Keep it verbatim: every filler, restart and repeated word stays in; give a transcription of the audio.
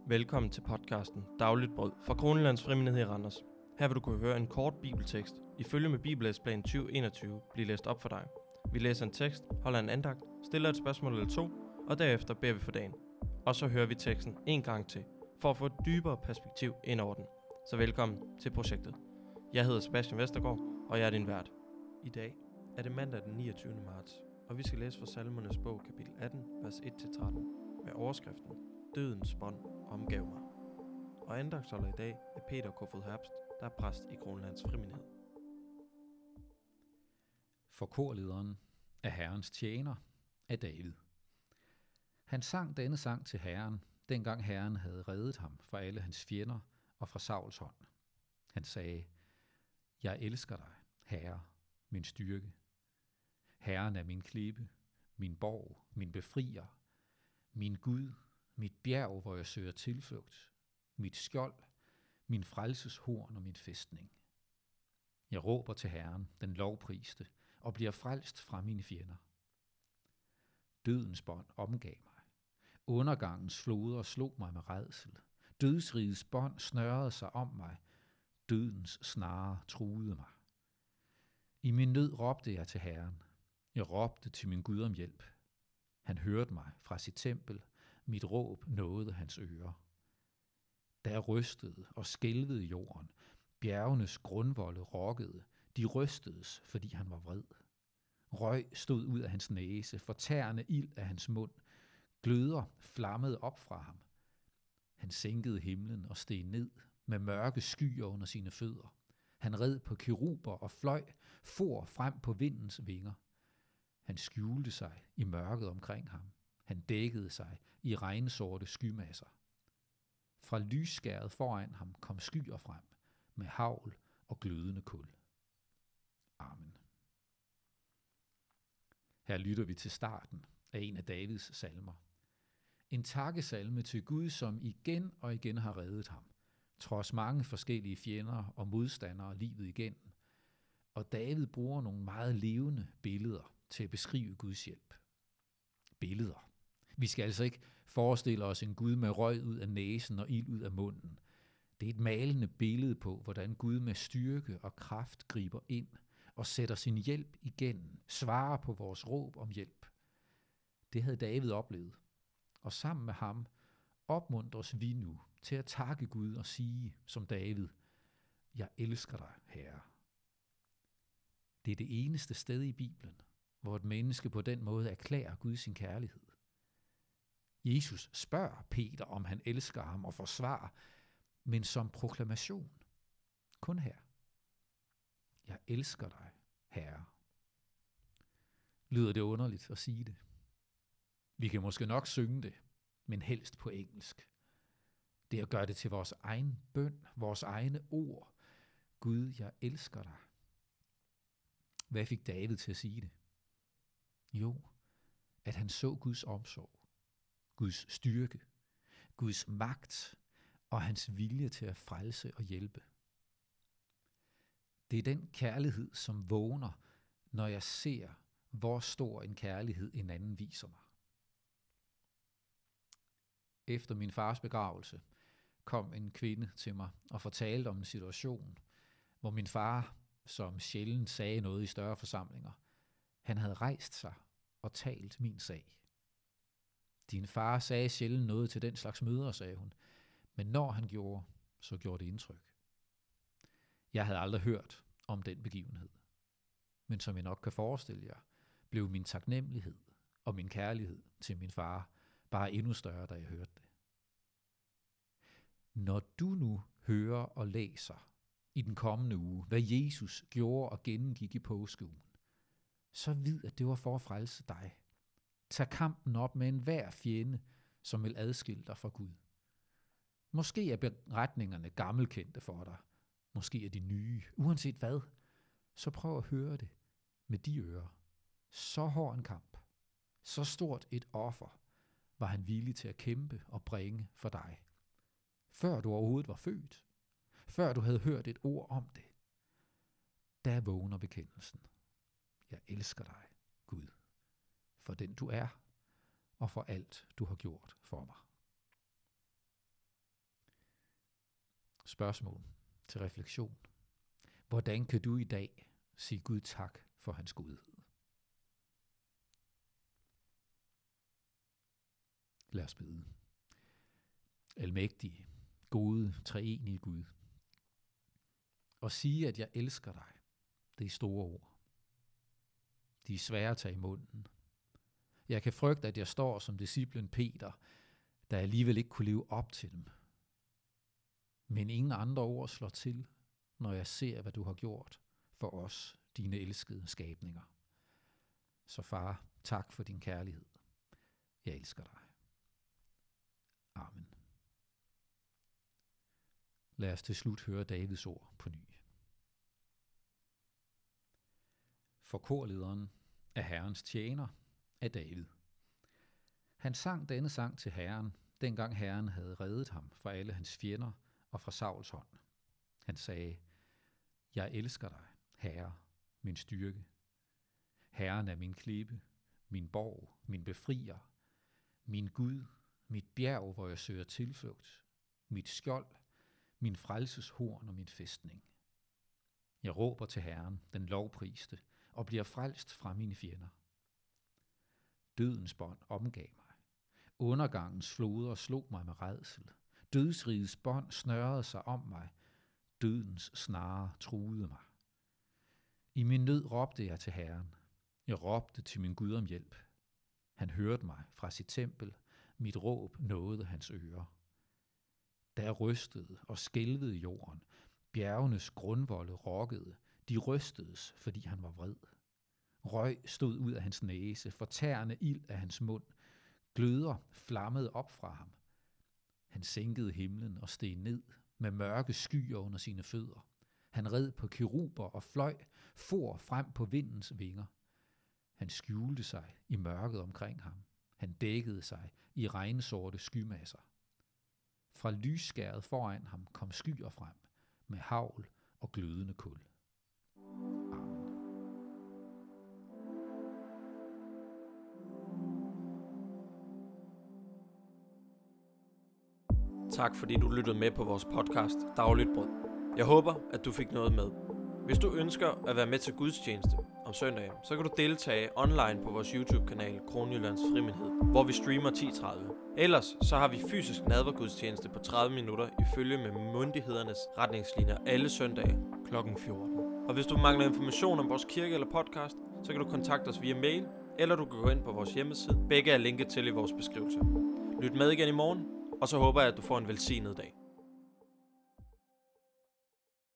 Velkommen til podcasten Dagligt Brød fra Kronelands Frimenighed i Randers. Her vil du kunne høre en kort bibeltekst i følge med Bibellæseplan tyve enogtyve blive læst op for dig. Vi læser en tekst, holder en andagt, stiller et spørgsmål eller to, og derefter beder vi for dagen. Og så hører vi teksten en gang til, for at få et dybere perspektiv ind over den. Så velkommen til projektet. Jeg hedder Sebastian Vestergaard, og jeg er din vært. I dag er det mandag den niogtyvende marts, og vi skal læse fra Salmernes bog kapitel atten, vers et til tretten, med overskriften Dødens bånd omgav mig. Og andagtsholder i dag er Peter Kofod Herbst, der er præst i Kronelands Frimenighed. For korlederen af Herrens tjener af David. Han sang denne sang til Herren, dengang Herren havde reddet ham fra alle hans fjender og fra Sauls hånd. Han sagde, jeg elsker dig, Herre, min styrke. Herren er min klippe, min borg, min befrier, min Gud, mit bjerg, hvor jeg søger tilflugt, mit skjold, min frelseshorn og min fæstning. Jeg råber til Herren, den lovpriste, og bliver frelst fra mine fjender. Dødens bånd omgav mig. Undergangens floder slog mig med rædsel. Dødsrigets bånd snørrede sig om mig. Dødens snare truede mig. I min nød råbte jeg til Herren. Jeg råbte til min Gud om hjælp. Han hørte mig fra sit tempel. Mit råb nåede hans ører. Der rystede og skælvede jorden. Bjergenes grundvolde rokkede. De rystedes, fordi han var vred. Røg stod ud af hans næse, fortærende ild af hans mund. Gløder flammede op fra ham. Han sænkede himlen og steg ned med mørke skyer under sine fødder. Han red på keruber og fløj, for frem på vindens vinger. Han skjulte sig i mørket omkring ham. Han dækkede sig i regnsorte skymasser. Fra lysskæret foran ham kom skyer frem med hagl og glødende kul. Amen. Her lytter vi til starten af en af Davids salmer. En takkesalme til Gud, som igen og igen har reddet ham, trods mange forskellige fjender og modstandere livet igennem. Og David bruger nogle meget levende billeder til at beskrive Guds hjælp. Billeder. Vi skal altså ikke forestille os en Gud med røg ud af næsen og ild ud af munden. Det er et malende billede på, hvordan Gud med styrke og kraft griber ind og sætter sin hjælp igennem, svarer på vores råb om hjælp. Det havde David oplevet, og sammen med ham opmuntres vi nu til at takke Gud og sige som David, jeg elsker dig, Herre. Det er det eneste sted i Bibelen, hvor et menneske på den måde erklærer Gud sin kærlighed. Jesus spørger Peter, om han elsker ham og forsvarer, men som proklamation. Kun her. Jeg elsker dig, Herre. Lyder det underligt at sige det? Vi kan måske nok synge det, men helst på engelsk. Det er at gøre det til vores egen bøn, vores egne ord. Gud, jeg elsker dig. Hvad fik David til at sige det? Jo, at han så Guds omsorg, Guds styrke, Guds magt og hans vilje til at frelse og hjælpe. Det er den kærlighed, som vågner, når jeg ser, hvor stor en kærlighed en anden viser mig. Efter min fars begravelse kom en kvinde til mig og fortalte om en situation, hvor min far, som sjældent sagde noget i større forsamlinger, han havde rejst sig og talt min sag. Din far sagde sjældent noget til den slags møder, sagde hun, men når han gjorde, så gjorde det indtryk. Jeg havde aldrig hørt om den begivenhed, men som jeg nok kan forestille jer, blev min taknemmelighed og min kærlighed til min far bare endnu større, da jeg hørte det. Når du nu hører og læser i den kommende uge, hvad Jesus gjorde og gennemgik i påskeugen, så vid, at det var for at frelse dig. Tag kampen op med enhver fjende, som vil adskille dig fra Gud. Måske er beretningerne gammelkendte for dig. Måske er de nye. Uanset hvad, så prøv at høre det med de ører. Så hård en kamp, så stort et offer, var han villig til at kæmpe og bringe for dig. Før du overhovedet var født, før du havde hørt et ord om det, der vågner bekendelsen. Jeg elsker dig, Gud, for den du er, og for alt du har gjort for mig. Spørgsmål til refleksion. Hvordan kan du i dag sige Gud tak for hans godhed? Lad os bede. Almægtige, gode, treenige Gud. Og sige, at jeg elsker dig. Det er store ord. De er svære at tage i munden. Jeg kan frygte, at jeg står som disciplen Peter, der alligevel ikke kunne leve op til dem. Men ingen andre ord slår til, når jeg ser, hvad du har gjort for os, dine elskede skabninger. Så far, tak for din kærlighed. Jeg elsker dig. Amen. Lad os til slut høre Davids ord på ny. For korlederen er Herrens tjener af David. Han sang denne sang til Herren, dengang Herren havde reddet ham fra alle hans fjender og fra Sauls hånd. Han sagde, jeg elsker dig, Herre, min styrke. Herren er min klippe, min borg, min befrier, min Gud, mit bjerg, hvor jeg søger tilflugt, mit skjold, min frelseshorn og min fæstning. Jeg råber til Herren, den lovpriste, og bliver frelst fra mine fjender. Dødens bånd omgav mig. Undergangens floder slog mig med rædsel. Dødsrigets bånd snørrede sig om mig. Dødens snare truede mig. I min nød råbte jeg til Herren. Jeg råbte til min Gud om hjælp. Han hørte mig fra sit tempel. Mit råb nåede hans ører. Der rystede og skælvede jorden. Bjergenes grundvolde rokkede. De rystedes, fordi han var vred. Røg stod ud af hans næse, fortærende ild af hans mund. Gløder flammede op fra ham. Han sænkede himlen og steg ned med mørke skyer under sine fødder. Han red på keruber og fløj, for frem på vindens vinger. Han skjulte sig i mørket omkring ham. Han dækkede sig i regnsorte skymasser. Fra lysskæret foran ham kom skyer frem med hagl og glødende kul. Amen. Tak fordi du lyttede med på vores podcast Dagligt Brød. Jeg håber, at du fik noget med. Hvis du ønsker at være med til gudstjeneste om søndagen, så kan du deltage online på vores YouTube-kanal Kronjyllands Frimindhed, hvor vi streamer ti tredive. Ellers så har vi fysisk nadvergudstjeneste på tredive minutter ifølge med myndighedernes retningslinjer alle søndage klokken fjorten. Og hvis du mangler information om vores kirke eller podcast, så kan du kontakte os via mail, eller du kan gå ind på vores hjemmeside. Begge er linket til i vores beskrivelse. Lyt med igen i morgen, og så håber jeg, at du får en velsignet dag.